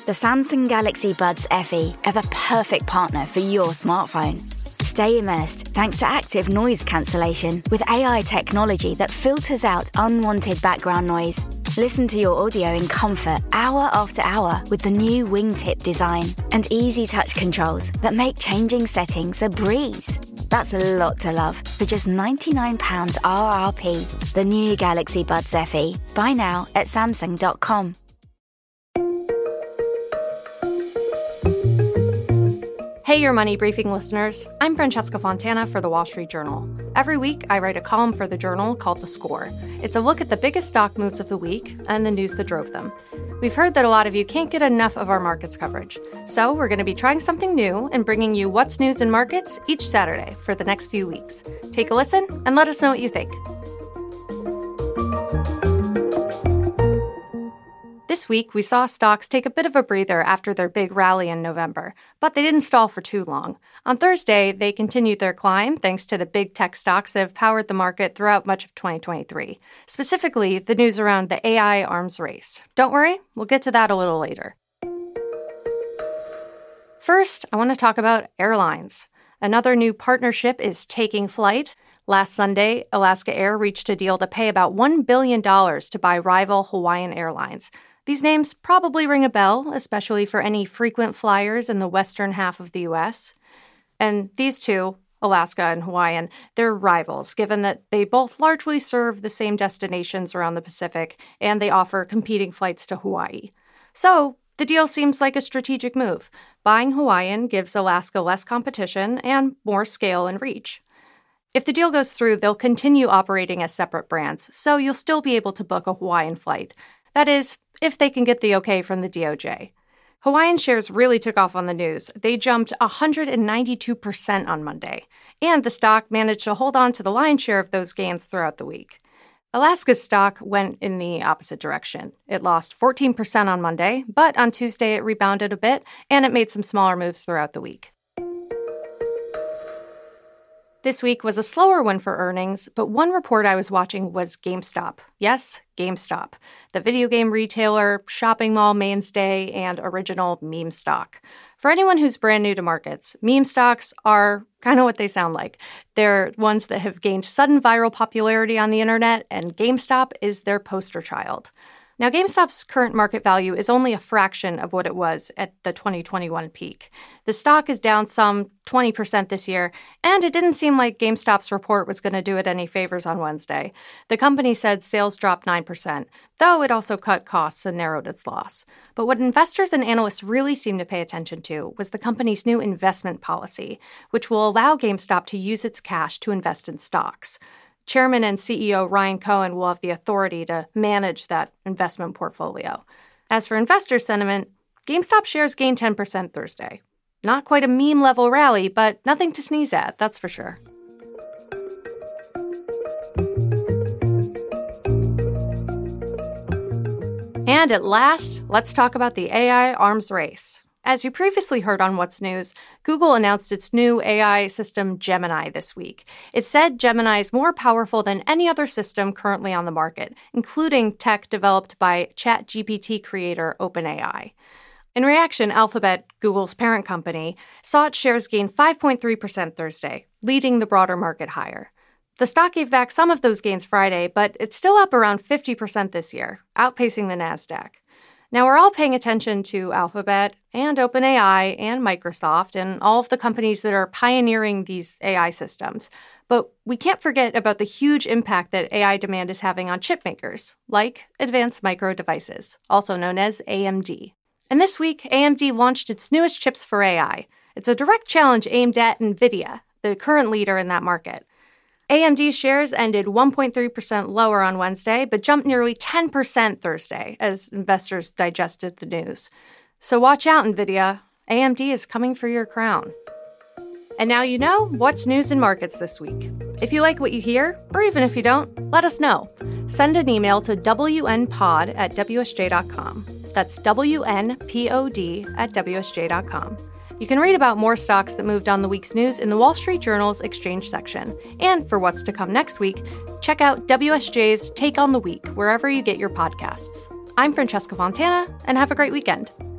The Samsung Galaxy Buds FE are the perfect partner for your smartphone. Stay immersed thanks to active noise cancellation with AI technology that filters out unwanted background noise. Listen to your audio in comfort hour after hour with the new wingtip design and easy touch controls that make changing settings a breeze. That's a lot to love for just £99 RRP. The new Galaxy Buds FE. Buy now at Samsung.com. Hey, your Money Briefing listeners. I'm Francesca Fontana for The Wall Street Journal. Every week, I write a column for the Journal called The Score. It's a look at the biggest stock moves of the week and the news that drove them. We've heard that a lot of you can't get enough of our markets coverage. So we're going to be trying something new and bringing you what's news in markets each Saturday for the next few weeks. Take a listen and let us know what you think. This week, we saw stocks take a bit of a breather after their big rally in November, but they didn't stall for too long. On Thursday, they continued their climb thanks to the big tech stocks that have powered the market throughout much of 2023, specifically the news around the AI arms race. Don't worry, we'll get to that a little later. First, I want to talk about airlines. Another new partnership is taking flight. Last Sunday, Alaska Air reached a deal to pay about $1 billion to buy rival Hawaiian Airlines. These names probably ring a bell, especially for any frequent flyers in the western half of the U.S. And these two, Alaska and Hawaiian, they're rivals, given that they both largely serve the same destinations around the Pacific, and they offer competing flights to Hawaii. So the deal seems like a strategic move. Buying Hawaiian gives Alaska less competition and more scale and reach. If the deal goes through, they'll continue operating as separate brands, so you'll still be able to book a Hawaiian flight. That is, if they can get the okay from the DOJ. Hawaiian shares really took off on the news. They jumped 192% on Monday, and the stock managed to hold on to the lion's share of those gains throughout the week. Alaska's stock went in the opposite direction. It lost 14% on Monday, but on Tuesday it rebounded a bit, and it made some smaller moves throughout the week. This week was a slower one for earnings, but one report I was watching was GameStop. Yes, GameStop, the video game retailer, shopping mall mainstay, and original meme stock. For anyone who's brand new to markets, meme stocks are kind of what they sound like. They're ones that have gained sudden viral popularity on the internet, and GameStop is their poster child. Now, GameStop's current market value is only a fraction of what it was at the 2021 peak. The stock is down some 20% this year, and it didn't seem like GameStop's report was going to do it any favors on Wednesday. The company said sales dropped 9%, though it also cut costs and narrowed its loss. But what investors and analysts really seem to pay attention to was the company's new investment policy, which will allow GameStop to use its cash to invest in stocks. Chairman and CEO Ryan Cohen will have the authority to manage that investment portfolio. As for investor sentiment, GameStop shares gained 10% Thursday. Not quite a meme-level rally, but nothing to sneeze at, that's for sure. And at last, let's talk about the AI arms race. As you previously heard on What's News, Google announced its new AI system Gemini this week. It said Gemini is more powerful than any other system currently on the market, including tech developed by ChatGPT creator OpenAI. In reaction, Alphabet, Google's parent company, saw its shares gain 5.3% Thursday, leading the broader market higher. The stock gave back some of those gains Friday, but it's still up around 50% this year, outpacing the Nasdaq. Now, we're all paying attention to Alphabet and OpenAI and Microsoft and all of the companies that are pioneering these AI systems. But we can't forget about the huge impact that AI demand is having on chip makers, like Advanced Micro Devices, also known as AMD. And this week, AMD launched its newest chips for AI. It's a direct challenge aimed at NVIDIA, the current leader in that market. AMD shares ended 1.3% lower on Wednesday, but jumped nearly 10% Thursday as investors digested the news. So watch out, NVIDIA. AMD is coming for your crown. And now you know what's news in markets this week. If you like what you hear, or even if you don't, let us know. Send an email to wnpod@wsj.com. That's WNPOD@wsj.com. You can read about more stocks that moved on the week's news in the Wall Street Journal's Exchange section. And for what's to come next week, check out WSJ's Take on the Week wherever you get your podcasts. I'm Francesca Fontana, and have a great weekend.